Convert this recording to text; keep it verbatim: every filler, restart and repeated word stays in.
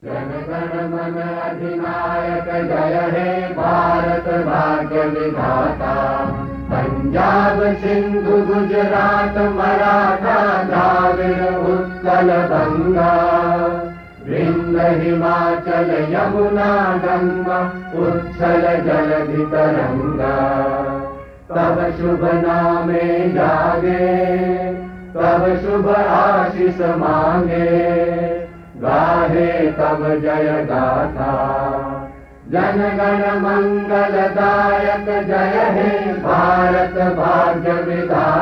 जन गण मन अधिनायक जय हे भारत भाग्य विधाता। पंजाब सिंधु गुजरात मराठा द्राविड़ उत्कल गंगा, विंध्य हिमाचल यमुना गंगा उच्छल जलधि तरंगा। तब शुभ नामे जागे, तब शुभ आशीष मांगे, गाहे तब जय गाथा। जन गण मंगलदायक जय हे भारत भाग्य विधाता।